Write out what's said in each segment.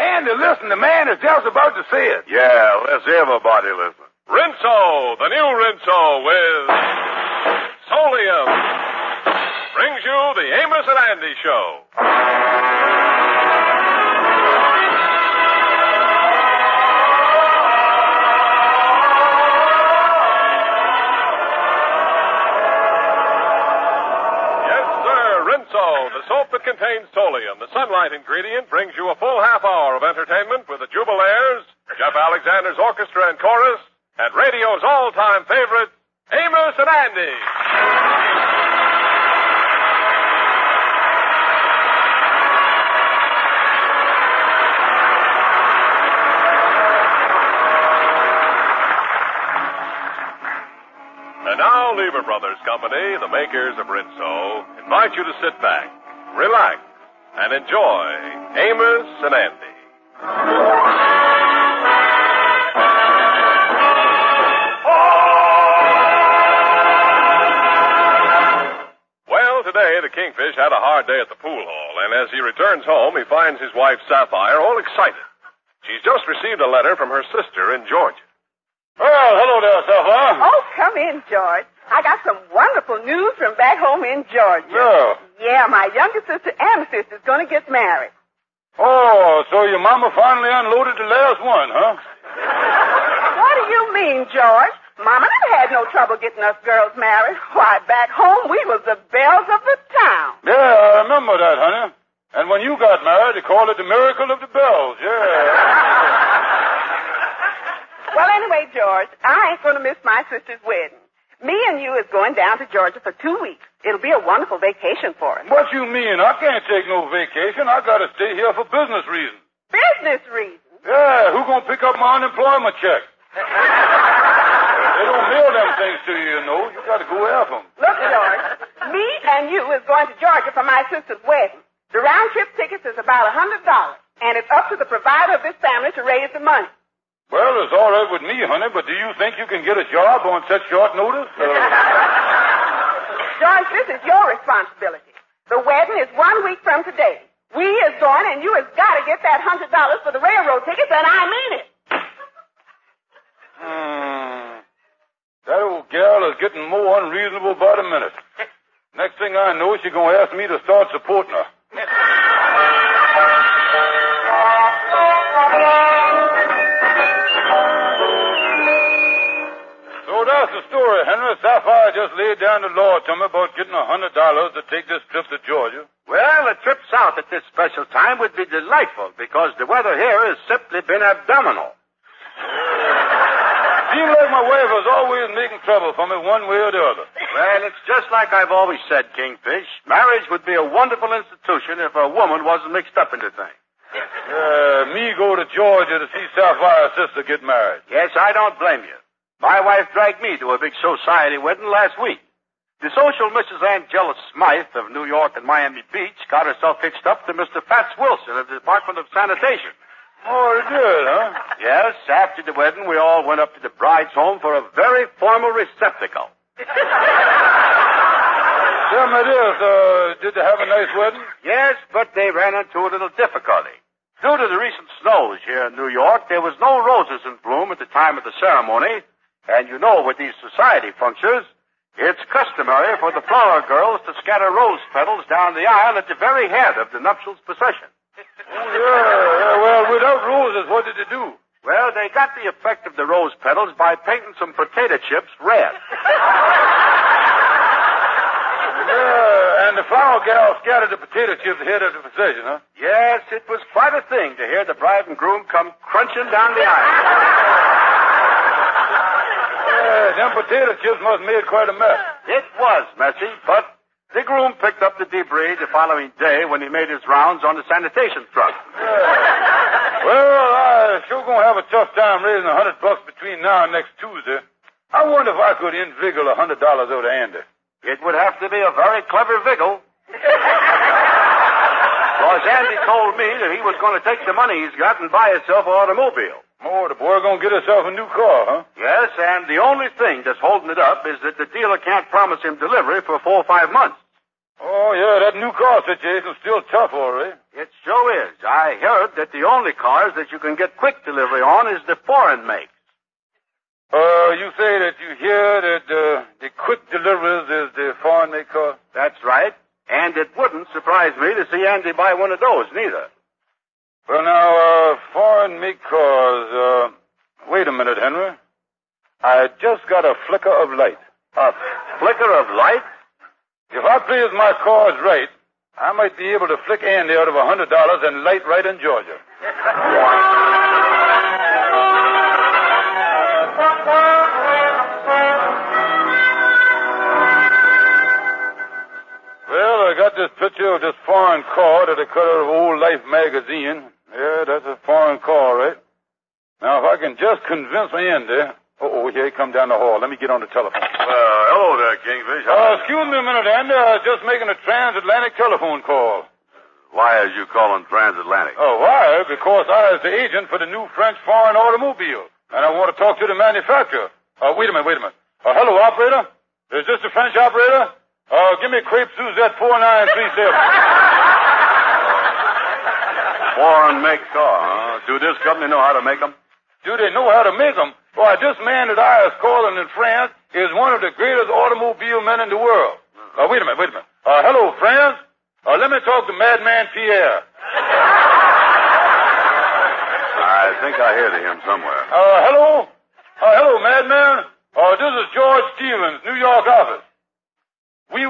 Andy, listen, the man is just about to say it. Yeah, let's everybody listen. Rinso, the new Rinso with Solium, brings you the Amos and Andy Show. Rinso, the soap that contains Solium, the sunlight ingredient, brings you a full half hour of entertainment with the Jubilaires, Jeff Alexander's orchestra and chorus, and radio's all-time favorite, Amos and Andy. And now, Lever Brothers Company, the makers of Rinso, invite you to sit back, relax, and enjoy Amos and Andy. Well, today the Kingfish had a hard day at the pool hall, and as he returns home, he finds his wife, Sapphire, all excited. She's just received a letter from her sister in Georgia. Well, hello there, Sapphire. Oh, come in, George. I got some wonderful news from back home in Georgia. Yeah. Yeah, my younger sister, Amethyst, is going to get married. Oh, so your mama finally unloaded the last one, huh? What do you mean, George? Mama never had no trouble getting us girls married. Why, back home, we was the belles of the town. Yeah, I remember that, honey. And when you got married, they called it the miracle of the bells, yeah. Well, anyway, George, I ain't going to miss my sister's wedding. Me and you is going down to Georgia for 2 weeks. It'll be a wonderful vacation for us. What you mean? I can't take no vacation. I got to stay here for business reasons. Business reasons? Yeah, who gonna pick up my unemployment check? They don't mail them things to you, you know. You got to go after them. Look, George, me and you is going to Georgia for my sister's wedding. The round-trip tickets is about $100, and it's up to the provider of this family to raise the money. Well, it's all right with me, honey, but do you think you can get a job on such short notice? George, this is your responsibility. The wedding is 1 week from today. We is going, and you has got to get that $100 for the railroad tickets, and I mean it. That old gal is getting more unreasonable by the minute. Next thing I know, she's going to ask me to start supporting her. So that's the story, Henry. Sapphire just laid down the law to me about getting $100 to take this trip to Georgia. Well, a trip south at this special time would be delightful because the weather here has simply been abdominal. Seems like my wife was always making trouble for me one way or the other. Well, it's just like I've always said, Kingfish. Marriage would be a wonderful institution if a woman wasn't mixed up into things. Me go to Georgia to see Sapphire's sister get married. Yes, I don't blame you. My wife dragged me to a big society wedding last week. The social Mrs. Angela Smythe of New York and Miami Beach got herself hitched up to Mr. Fats Wilson of the Department of Sanitation. Oh, it did, huh? Yes, after the wedding, we all went up to the bride's home for a very formal receptacle. Tell me this, did they have a nice wedding? Yes, but they ran into a little difficulty. Due to the recent snows here in New York, there was no roses in bloom at the time of the ceremony. And you know, with these society functions, it's customary for the flower girls to scatter rose petals down the aisle at the very head of the nuptials procession. Yeah, well, without roses, what did they do? Well, they got the effect of the rose petals by painting some potato chips red. Yeah, and the flower gal scattered the potato chips ahead of the procession, huh? Yes, it was quite a thing to hear the bride and groom come crunching down the aisle. Them potato chips must have made quite a mess. It was messy, but the groom picked up the debris the following day when he made his rounds on the sanitation truck. Yeah. Well, I sure gonna have a tough time raising $100 between now and next Tuesday. I wonder if I could inveigle $100 over to Andy. It would have to be a very clever vigil. Because Andy told me that he was going to take the money he's got and buy himself an automobile. Oh, the boy gonna get himself a new car, huh? Yes, and the only thing that's holding it up is that the dealer can't promise him delivery for 4 or 5 months. Oh, yeah, that new car situation's still tough, all right. It sure is. I heard that the only cars that you can get quick delivery on is the foreign makes. You say that you hear that the quick deliveries is the foreign make car? That's right. And it wouldn't surprise me to see Andy buy one of those, neither. Well, now, foreign make cars, wait a minute, Henry. I just got a flicker of light. A flicker of light? If I please my cars right, I might be able to flick Andy out of $100 and light right in Georgia. Well, I got this picture of this foreign car that I cut out of Old Life magazine. Yeah, that's a foreign car, right? Now, if I can just convince Andy... Oh, here he come down the hall. Let me get on the telephone. Hello there, Kingfish. Excuse me a minute, Andy. I was just making a transatlantic telephone call. Why is you calling transatlantic? Oh, why? Because I was the agent for the new French foreign automobile, and I want to talk to the manufacturer. Wait a minute. Hello, operator? Is this the French operator? Give me Crepe Suzette 4937. Foreign make car, huh? Do this company know how to make them? Do they know how to make them? Why, this man that I was calling in France is one of the greatest automobile men in the world. Wait a minute. Hello, France? Let me talk to Madman Pierre. I think I hear him somewhere. Hello? Hello, Madman. This is George Stevens, New York office. Oui.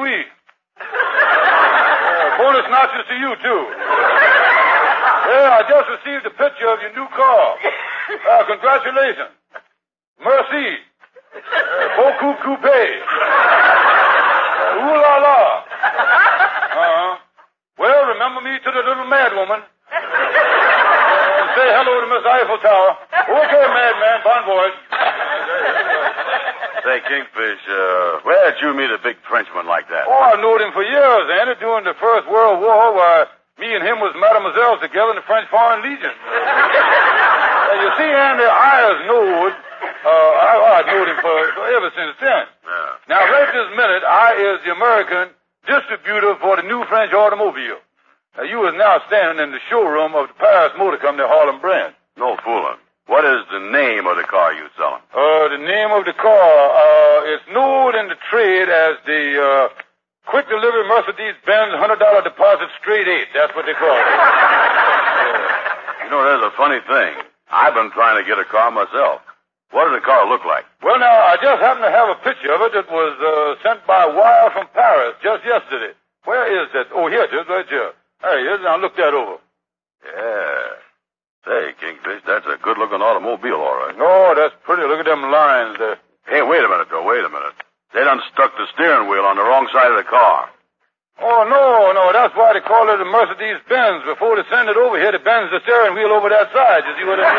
Bonus notches to you, too. Yeah, I just received a picture of your new car. Congratulations. Merci. Beaucoup coupé. Ooh la la. Well, remember me to the little mad woman. Say hello to Miss Eiffel Tower. Okay, madman. Bon voyage. Say, Kingfish, where did you meet a big Frenchman like that? Oh, I knowed him for years, Andy, during the First World War, where me and him was mademoiselles together in the French Foreign Legion. You see, Andy, I knowed him for ever since then. Yeah. Now, right this minute, I is the American distributor for the new French automobile. You is now standing in the showroom of the Paris Motor Company, Harlem brand. No fooling. What is the name of the car you selling? The name of the car, is known in the trade as the, Quick Delivery Mercedes-Benz $100 deposit straight 8. That's what they call it. You know, there's a funny thing. I've been trying to get a car myself. What does the car look like? Well, now, I just happen to have a picture of it that was, sent by wire from Paris just yesterday. Where is that? Oh, here it is, right here. There he is. Now, look that over. Yeah. Say, Kingfish, that's a good-looking automobile, all right. Oh, that's pretty. Look at them lines there. Hey, wait a minute, though. Wait a minute. They done stuck the steering wheel on the wrong side of the car. Oh, no. That's why they call it a Mercedes-Benz. Before they send it over here, they bend the steering wheel over that side. You see what I mean?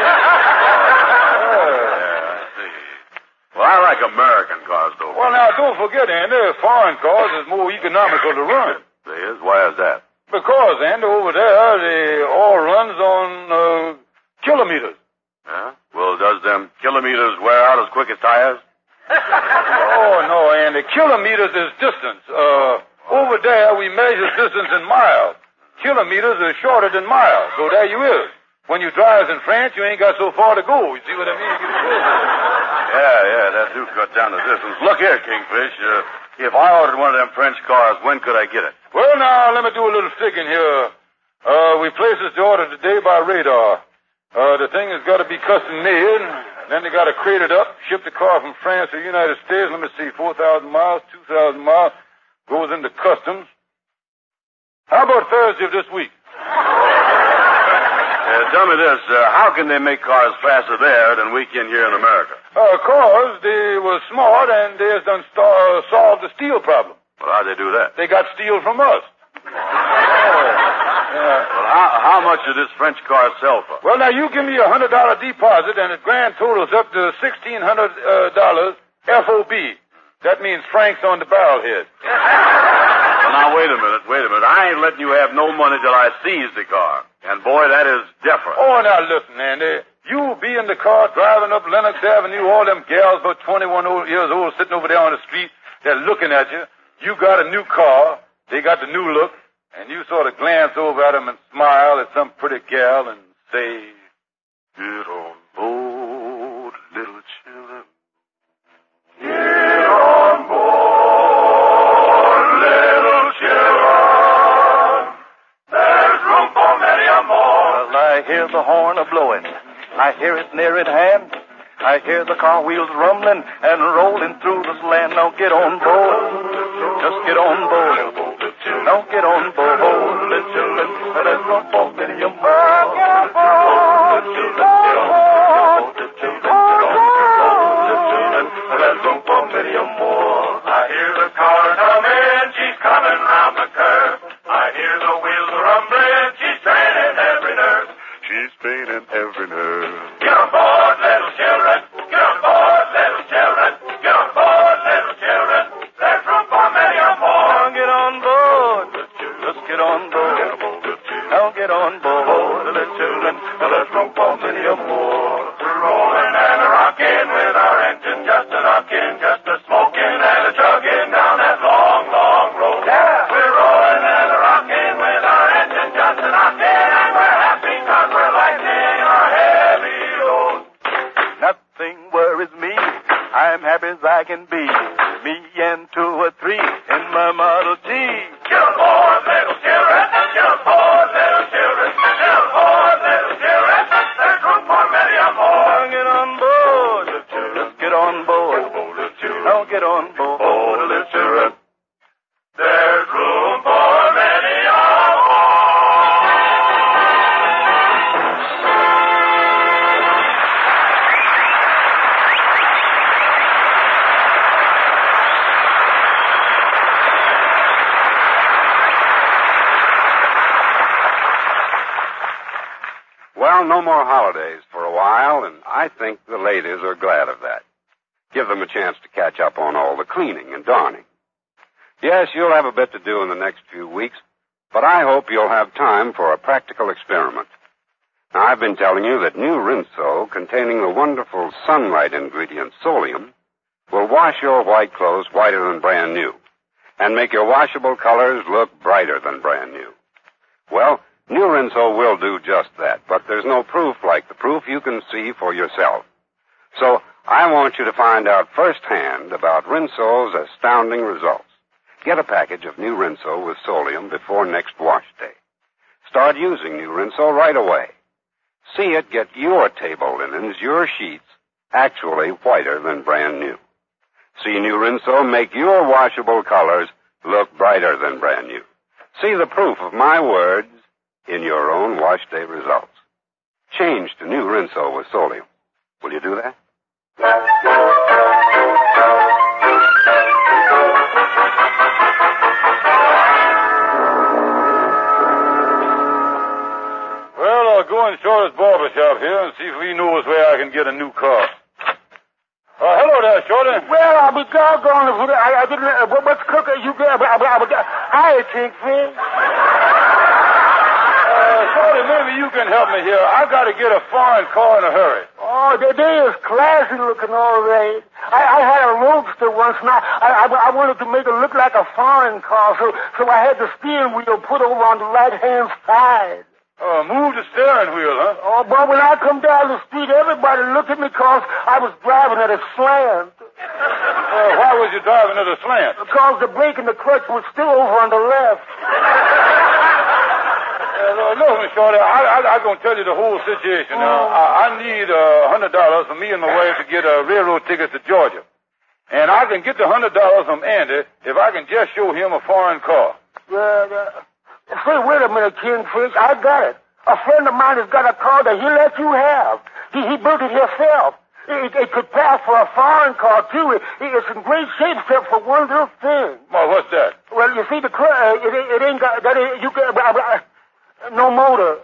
Yeah, I see. Well, I like American cars, though. Well, now, don't forget, Andy, foreign cars is more economical to run. They is? Why is that? Because, Andy, over there, they all runs on, kilometers. Yeah? Well, does them kilometers wear out as quick as tires? Oh, no, Andy. Kilometers is distance. Over there, we measure distance in miles. Kilometers is shorter than miles. So there you is. When you drive in France, you ain't got so far to go. You see what I mean? Yeah, that do cut down the distance. Look here, Kingfish. If I ordered one of them French cars, when could I get it? Well, now, let me do a little sticking here. We place the order today by radar. The thing has got to be custom made. Then they got to crate it up, ship the car from France to the United States. Let me see, 4,000 miles, 2,000 miles. Goes into customs. How about Thursday of this week? Tell me this. How can they make cars faster there than we can here in America? Cause they were smart and they has done solved the steel problem. Well, how'd they do that? They got steel from us. Well, how much did this French car sell for? Well, now, you give me a $100 deposit and the grand total's up to $1,600 FOB. That means francs on the barrel head. Well, now, wait a minute. I ain't letting you have no money till I seize the car. And, boy, that is different. Oh, now, listen, Andy. You be in the car driving up Lenox Avenue, all them gals about 21 years old sitting over there on the street. They're looking at you. You got a new car. they got the new look, and you sort of glance over at them and smile at some pretty gal and say, "Get on board, little children. Get on board, little children. There's room for many a more." Well, I hear the horn a-blowing. I hear it near at hand. I hear the car wheels rumbling and rolling through this land. Now get on board. Just get on board. Now get on board. Little children, there's room for many a more. Get on board. Get on board. There's room for many a more. I hear the car coming, she's coming round the curve. I hear the wheels rumbling, she's straining every nerve. She's straining every nerve. Get on board, little children. Get on board, little children. Get on board, little children. There's room for many a more. Now get on board. Just get on board. Now get on board, little children. There's room for many a more. We're rolling and a rocking with our engine just a knocking, just a smoking and a chugging down that long, long road. Yeah. We're rolling and a rocking with our engine just a knocking, and we're happy 'cause we're lightening our heavy load. Nothing worries me. I'm happy as I can be. Me and 2 or 3 in my Model T. Get on board, little children. Get on board, little children. Get on board, little children. There's room for many a more. Now get on board. Just get on board. Now get on board, little children. There's room for many a more. Well, no more holidays for a while, and I think the ladies are glad of that. Give them a chance to catch up on all the cleaning and darning. Yes, you'll have a bit to do in the next few weeks, but I hope you'll have time for a practical experiment. Now, I've been telling you that new Rinso, containing the wonderful sunlight ingredient Solium, will wash your white clothes whiter than brand new and make your washable colors look brighter than brand new. Well, new Rinso will do just that, but there's no proof like the proof you can see for yourself. So I want you to find out firsthand about Rinso's astounding results. Get a package of new Rinso with Solium before next wash day. Start using new Rinso right away. See it get your table linens, your sheets, actually whiter than brand new. See new Rinso make your washable colors look brighter than brand new. See the proof of my words in your own wash day results. Change to new Rinso with Solium. Will you do that? Well, I'll go in Shorty's barber shop here and see if he knows where I can get a new car. Hello there, Shorty. Well, I'll be doggone if I didn't. What's cooking? You get? Hi, Kingfish. Shorty, maybe you can help me here. I've got to get a foreign car in a hurry. Oh, they is classy looking, all right. I had a Roadster once, and I wanted to make it look like a foreign car, so I had the steering wheel put over on the right-hand side. Move the steering wheel, huh? Oh, but when I come down the street, everybody looked at me because I was driving at a slant. Why was you driving at a slant? Because the brake and the clutch was still over on the left. Look, Miss Shorty, I'm going to tell you the whole situation. I need $100 for me and my wife to get railroad tickets to Georgia. And I can get the $100 from Andy if I can just show him a foreign car. Say, wait a minute, Kingfish. I got it. A friend of mine has got a car that he let you have. He built it himself. It could pass for a foreign car, too. It's in great shape except for one little thing. Well, what's that? Well, you see, it ain't got... no motor.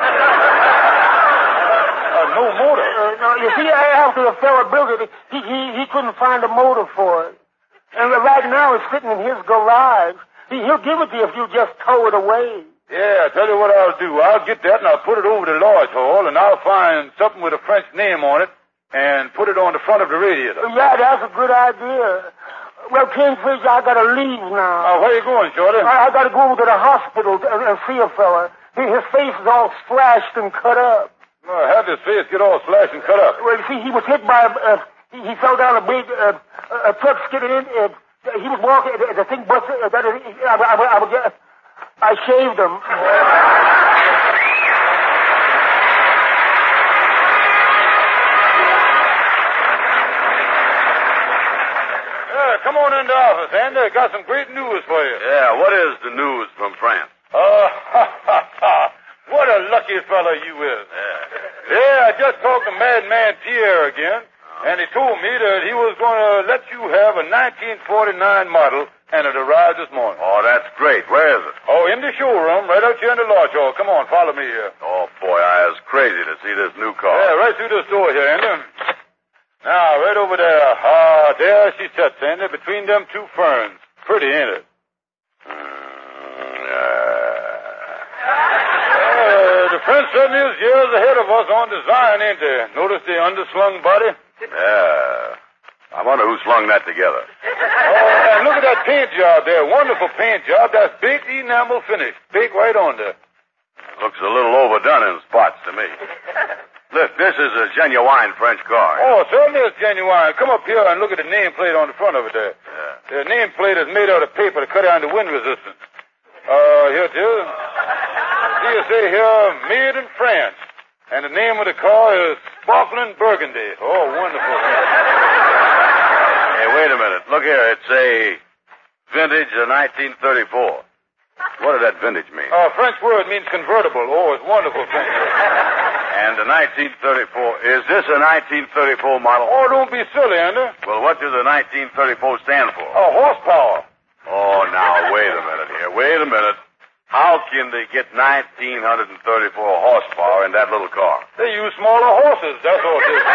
No motor? No, you see, after the fella built it, he couldn't find a motor for it. And right now it's sitting in his garage. He'll give it to you if you just tow it away. Yeah, I tell you what I'll do. I'll get that and I'll put it over to Lodge Hall and I'll find something with a French name on it and put it on the front of the radiator. Yeah, that's a good idea. Well, Kingfish, I gotta leave now. Where you going, Shorty? I gotta go over to the hospital and see a fella. His face is all slashed and cut up. How'd his face get all slashed and cut up? Well, you see, he was hit by he fell down a big a truck skidded in. He was walking. The thing busted. I shaved him. Come on into the office, Andy. I got some great news for you. Yeah, what is the news from France? What a lucky fellow you is. Yeah, I just talked to Madman Pierre again, and he told me that he was going to let you have a 1949 model, and it arrived this morning. Oh, that's great. Where is it? Oh, in the showroom, right out here in the lodge hall. Come on, follow me here. Oh, boy, I was crazy to see this new car. Yeah, right through this door here, Andy. Now, right over there. There she sits, Andy, between them two ferns. Pretty, ain't it? The French certainly is years ahead of us on design, ain't they? Notice the underslung body? Yeah. I wonder who slung that together. Oh, and look at that paint job there. Wonderful paint job. That's baked enamel finish. Baked right on there. Looks a little overdone in spots to me. Look, this is a genuine French car. Oh, certainly it's genuine. Come up here and look at the nameplate on the front of it there. Yeah. The nameplate is made out of paper to cut down the wind resistance. Here it is. See, you say here, made in France. And the name of the car is Sparkling Burgundy. Oh, wonderful. Hey, wait a minute. Look here. It's a vintage of 1934. What does that vintage mean? French word means convertible. Oh, it's wonderful French word. And the 1934, is this a 1934 model? Oh, don't be silly, Andy. Well, what does the 1934 stand for? Horsepower. Oh, now, wait a minute here. Wait a minute. How can they get 1934 horsepower in that little car? They use smaller horses, that's all it is.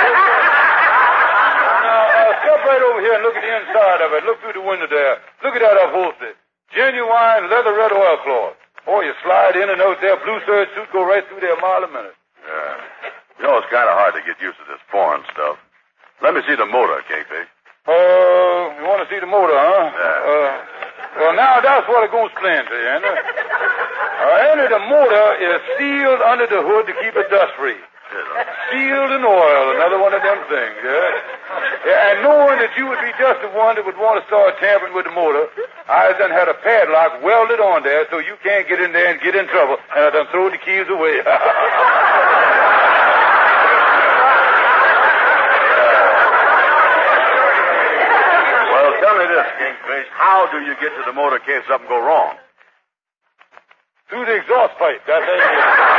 Now, step right over here and look at the inside of it. Look through the window there. Look at that upholstery. Genuine leatherette oilcloth. Oh, you slide in and out there, blue serge suit go right through there a mile a minute. Yeah. You know, it's kind of hard to get used to this foreign stuff. Let me see the motor, Kingfish. You want to see the motor, huh? Yeah. Well, now that's what I'm going to explain to you, Andy. Andy, the motor is sealed under the hood to keep it dust-free. Sealed in oil, another one of them things, yeah? And knowing that you would be just the one that would want to start tampering with the motor, I done had a padlock welded on there so you can't get in there and get in trouble, and I done throw the keys away. Well, tell me this, Kingfish. How do you get to the motor in case something go wrong? Through the exhaust pipe. That's it.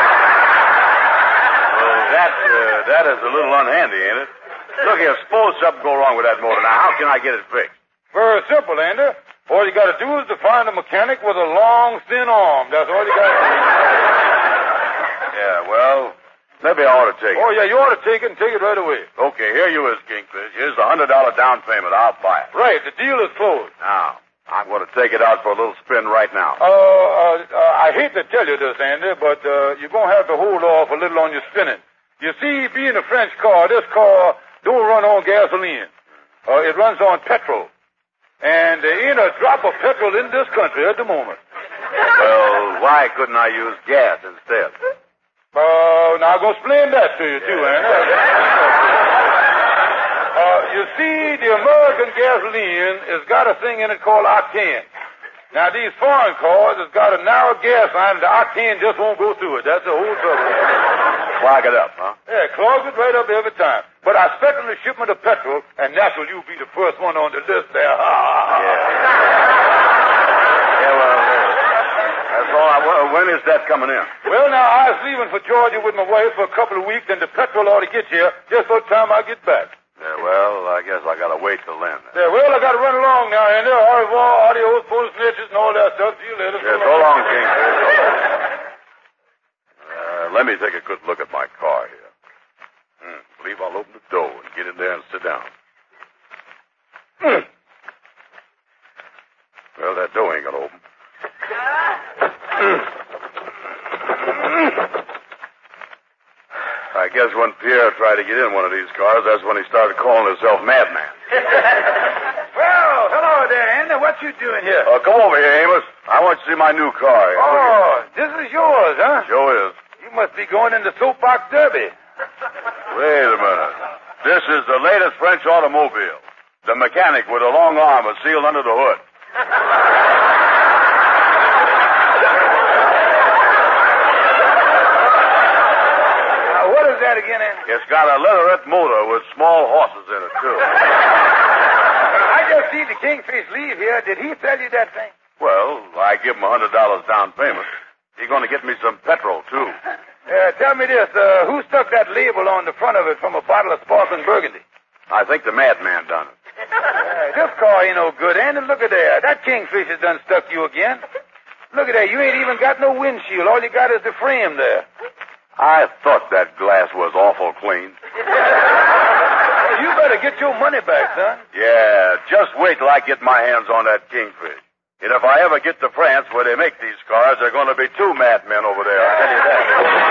That is a little unhandy, ain't it? Look here, suppose something go wrong with that motor. Now, how can I get it fixed? Very simple, Andy. All you got to do is to find a mechanic with a long, thin arm. That's all you got to do. Yeah, well, maybe I ought to take it. Oh, yeah, you ought to take it and take it right away. Okay, here you is, Kingfish. Here's the $100 down payment. I'll buy it. Right, the deal is closed. Now, I'm going to take it out for a little spin right now. I hate to tell you this, Andy, but you're going to have to hold off a little on your spinning. You see, being a French car, this car don't run on gasoline. It runs on petrol. And there ain't a drop of petrol in this country at the moment. Well, why couldn't I use gas instead? Now I'm going to explain that to you, too, Andy. You see, the American gasoline has got a thing in it called octane. Now, these foreign cars has got a narrow gas line, and the octane just won't go through it. That's the whole trouble. Clog it up, huh? Yeah, clogs it right up every time. But I expect on the shipment of petrol, and naturally you'll be the first one on the list there. Yeah, well, that's all. When is that coming in? Well, now, I was leaving for Georgia with my wife for a couple of weeks, and the petrol ought to get here just by the time I get back. Yeah, well, I guess I gotta wait till then. Yeah, well, I gotta run along now, Andy. Au revoir, adios, full snitches, and all that stuff. See you later. Yeah, so long, Kingfish. Let me take a good look at my car here. Believe I'll open the door and get in there and sit down. Well, that door ain't gonna open. I guess when Pierre tried to get in one of these cars, that's when he started calling himself Madman. Well, hello there, Andy. What you doing here? Come over here, Amos. I want you to see my new car. Oh, this is yours, huh? Sure is. You must be going into Soapbox Derby. Wait a minute. This is the latest French automobile. The mechanic with a long arm is sealed under the hood. What is that again, Andy? It's got a leatherette motor with small horses in it, too. I just see the Kingfish leave here. Did he sell you that thing? Well, I give him $100 down payment. He's going to get me some petrol, too. Tell me this. Who stuck that label on the front of it from a bottle of sparkling burgundy? I think the madman done it. This car ain't no good, Andy. Look at there. That Kingfish has done stuck you again. Look at there. You ain't even got no windshield. All you got is the frame there. I thought that glass was awful clean. You better get your money back, son. Yeah, just wait till I get my hands on that Kingfish. And if I ever get to France where they make these cars, there are going to be 2 madmen over there, I'll tell you that.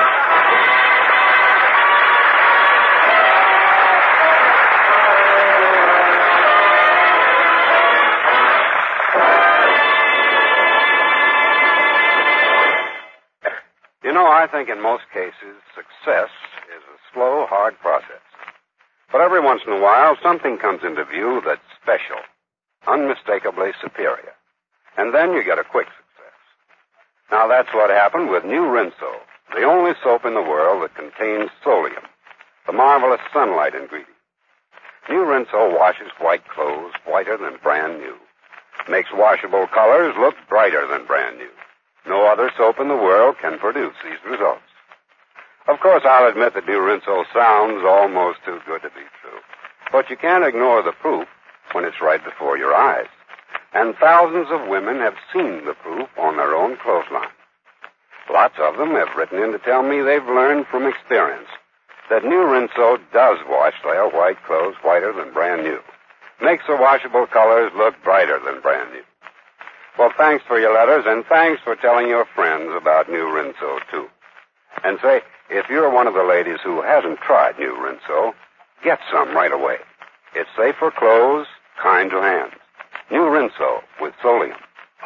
You know, I think in most cases, success is a slow, hard process. But every once in a while, something comes into view that's special, unmistakably superior. And then you get a quick success. Now, that's what happened with New Rinso, the only soap in the world that contains Solium, the marvelous sunlight ingredient. New Rinso washes white clothes whiter than brand new, makes washable colors look brighter than brand new. No other soap in the world can produce these results. Of course, I'll admit that New Rinso sounds almost too good to be true. But you can't ignore the proof when it's right before your eyes. And thousands of women have seen the proof on their own clothesline. Lots of them have written in to tell me they've learned from experience that New Rinso does wash their white clothes whiter than brand new, makes the washable colors look brighter than brand new. Well, thanks for your letters, and thanks for telling your friends about New Rinso, too. And say, if you're one of the ladies who hasn't tried New Rinso, get some right away. It's safe for clothes, kind to hands. New Rinso with Solium.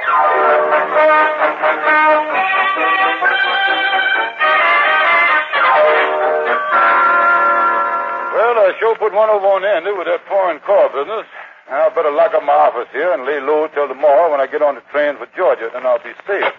Well, I sure put one over on Andy with that foreign car business. I better lock up my office here and lay low till tomorrow when I get on the train for Georgia. Then I'll be safe.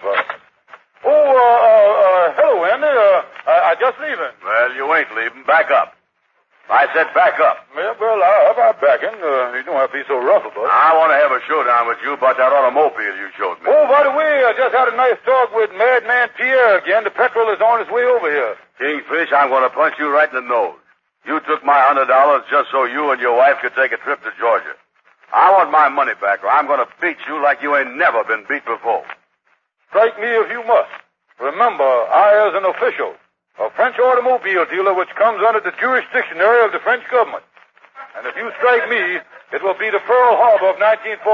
Hello, Andy. I just leaving. Well, you ain't leaving. Back up. I said back up. Well, how about backing? You don't have to be so rough about it. I want to have a showdown with you about that automobile you showed me. Oh, by the way, I just had a nice talk with Madman Pierre again. The petrol is on its way over here. Kingfish, I'm going to punch you right in the nose. You took my $100 just so you and your wife could take a trip to Georgia. I want my money back, or I'm going to beat you like you ain't never been beat before. Strike me if you must. Remember, I, as an official, a French automobile dealer which comes under the jurisdictionary of the French government. And if you strike me, it will be the Pearl Harbor of 1948.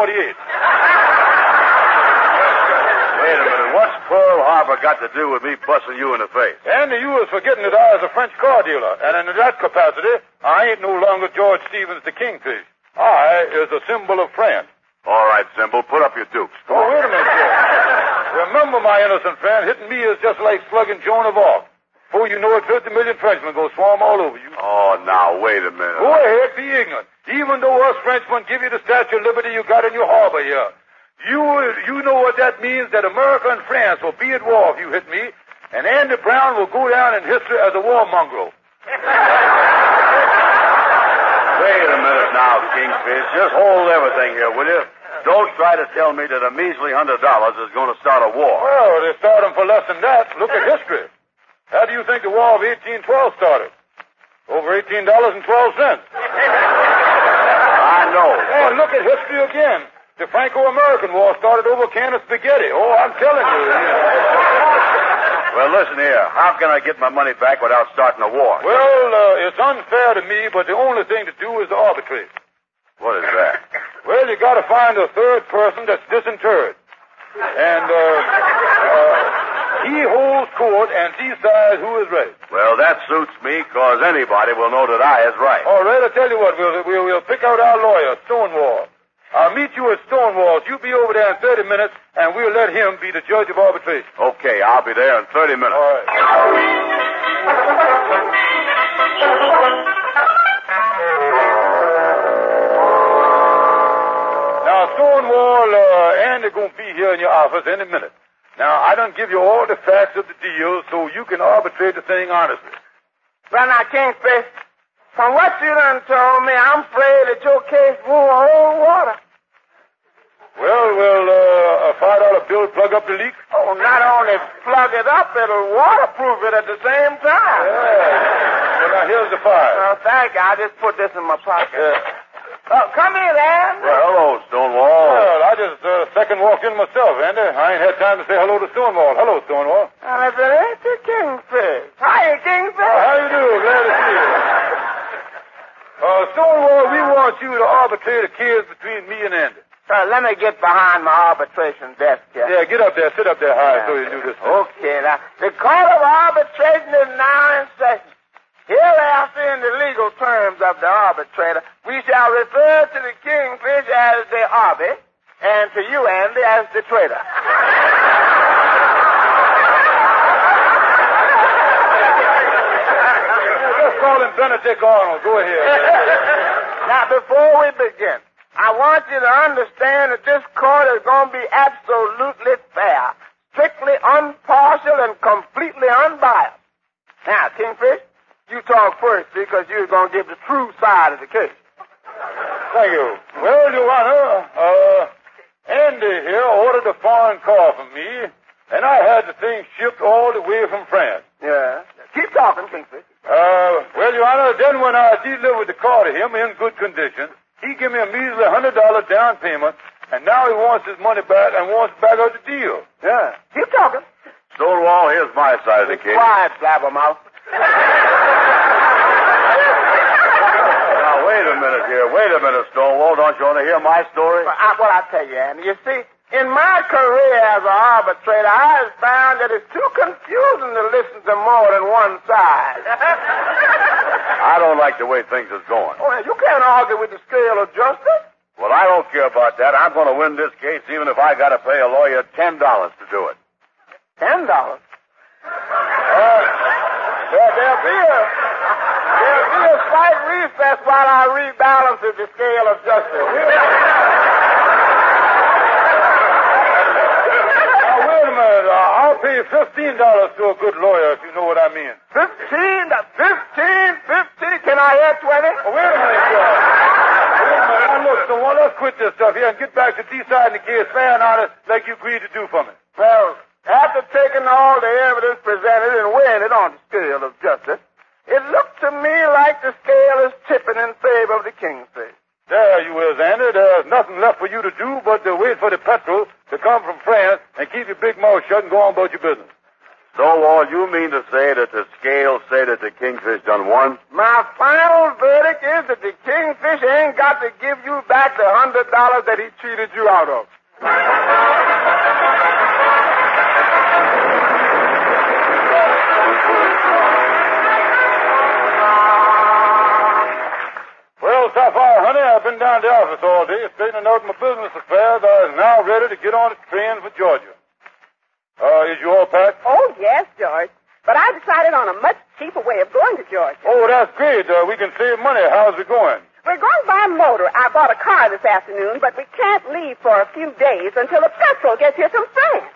Wait a minute. What's Pearl Harbor got to do with me busting you in the face? Andy, you was forgetting that I was a French car dealer, and in that capacity, I ain't no longer George Stevens the Kingfish. I is a symbol of France. All right, Symbol, put up your dukes. Oh, wait a minute, sir. Remember, my innocent friend, hitting me is just like slugging Joan of Arc. Before you know it, 50 million Frenchmen go swarm all over you. Oh, now, wait a minute. Go ahead, be ignorant. Even though us Frenchmen give you the Statue of Liberty you got in your harbor here. You know what that means, that America and France will be at war if you hit me, and Andy Brown will go down in history as a war mongrel. Wait a minute now, Kingfish. Just hold everything here, will you? Don't try to tell me that a measly $100 is going to start a war. Well, they start them for less than that. Look at history. How do you think the War of 1812 started? Over $18.12. I know. And look at history again. The Franco-American War started over a can of spaghetti. Oh, I'm telling you. Well, listen here. How can I get my money back without starting a war? Well, it's unfair to me, but the only thing to do is to arbitrate. What is that? Well, you got to find a third person that's disinterred. And he holds court and decides who is right. Well, that suits me, because anybody will know that I is right. All right, I'll tell you what. We'll pick out our lawyer, Stonewall. I'll meet you at Stonewall's. You be over there in 30 minutes, and we'll let him be the judge of arbitration. Okay, I'll be there in 30 minutes. All right. Now, Stonewall, Andy gonna be here in your office any minute. Now, I done give you all the facts of the deal so you can arbitrate the thing honestly. Well, now, Kingfish, from what you done told me, I'm afraid that your case won't hold water. Well, will a $5 bill plug up the leak? Oh, not only plug it up, it'll waterproof it at the same time. Yeah. Well, now, here's the file. Oh, thank you. I'll just put this in my pocket. Come in, Andy. Well, hello, Stonewall. Well, I just second walked in myself, Andy. I ain't had time to say hello to Stonewall. Hello, Stonewall. If it ain't the Kingfish. Hiya, Kingfish. How you do? Glad to see you. Stonewall, we want you to arbitrate a case between me and Andy. Let me get behind my arbitration desk here. Yeah, get up there. Sit up there high so you do this. Okay, now, the court of arbitration is now in session. Hereafter, in the legal terms of the arbitrator, we shall refer to the Kingfish as the Arby, and to you, Andy, as the trader. Just call him Benedict Arnold. Go ahead. Now, before we begin, I want you to understand that this court is going to be absolutely fair, strictly impartial, and completely unbiased. Now, Kingfish, you talk first because you're going to give the true side of the case. Thank you. Well, Your Honor, Andy here ordered a foreign car from me, and I had the thing shipped all the way from France. Yeah. Keep talking, Kingfish. Well, Your Honor, then when I delivered the car to him in good condition, he gave me a measly $100 down payment, and now he wants his money back and wants back out the deal. Yeah. Keep talking. Stonewall, here's my side of the case. Quiet, blabbermouth. Now, wait a minute here. Wait a minute, Stonewall. Don't you want to hear my story? Well, I tell you, Andy, you see, in my career as an arbitrator, I have found that it's too confusing to listen to more than one side. I don't like the way things is going. Oh, you can't argue with the scale of justice. Well, I don't care about that. I'm going to win this case even if I got to pay a lawyer $10 to do it. $10? There'll be a slight recess while I rebalance the scale of justice. Now, wait a minute. I'll pay $15 to a good lawyer, if you know what I mean. 15? Can I have 20? Oh, wait a minute, George. Wait a minute. Now, look, Stonewall, let's quit this stuff here and get back to deciding the case fair and honest like you agreed to do for me. Well, after taking all the evidence presented and weighing it on the scale of justice, it looked to me like the scale is tipping in favor of the Kingfish. There you is, Andy. There's nothing left for you to do but to wait for the petrol to come from France and keep your big mouth shut and go on about your business. Stonewall, you mean to say that the scales say that the Kingfish done won? My final verdict is that the Kingfish ain't got to give you back the $100 that he cheated you out of. Well, Sapphire, honey, I've been down to the office all day straightening out my business affairs. I am now ready to get on a train for Georgia. Is you all packed? Oh, yes, George. But I decided on a much cheaper way of going to Georgia. Oh, that's great. We can save money. How's we going? We're going by motor. I bought a car this afternoon, but we can't leave for a few days until the petrol gets here from France.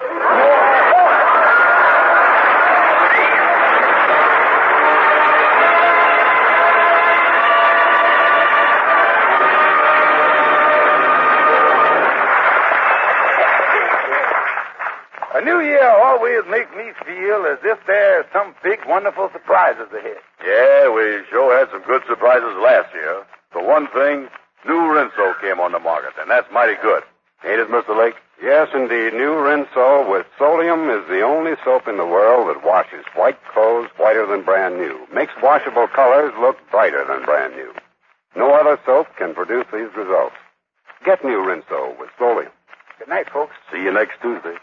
A new year always makes me feel as if there's some big, wonderful surprises ahead. Yeah, we sure had some good surprises last year. For one thing, new Rinso came on the market, and that's mighty good. Ain't it, Mr. Lake? Yes, indeed. New Rinso with Solium is the only soap in the world that washes white clothes whiter than brand new. Makes washable colors look brighter than brand new. No other soap can produce these results. Get new Rinso with Solium. Good night, folks. See you next Tuesday.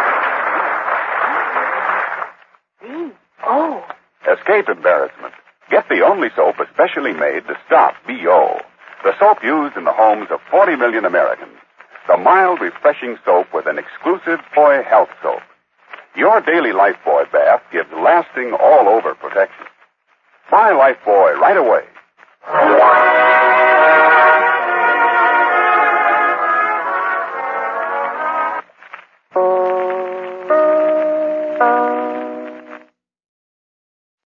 Oh. Escape embarrassment. Get the only soap especially made to stop BO. The soap used in the homes of 40 million Americans. The mild, refreshing soap with an exclusive Boy Health soap. Your daily Lifebuoy bath gives lasting all-over protection. Buy Lifebuoy right away.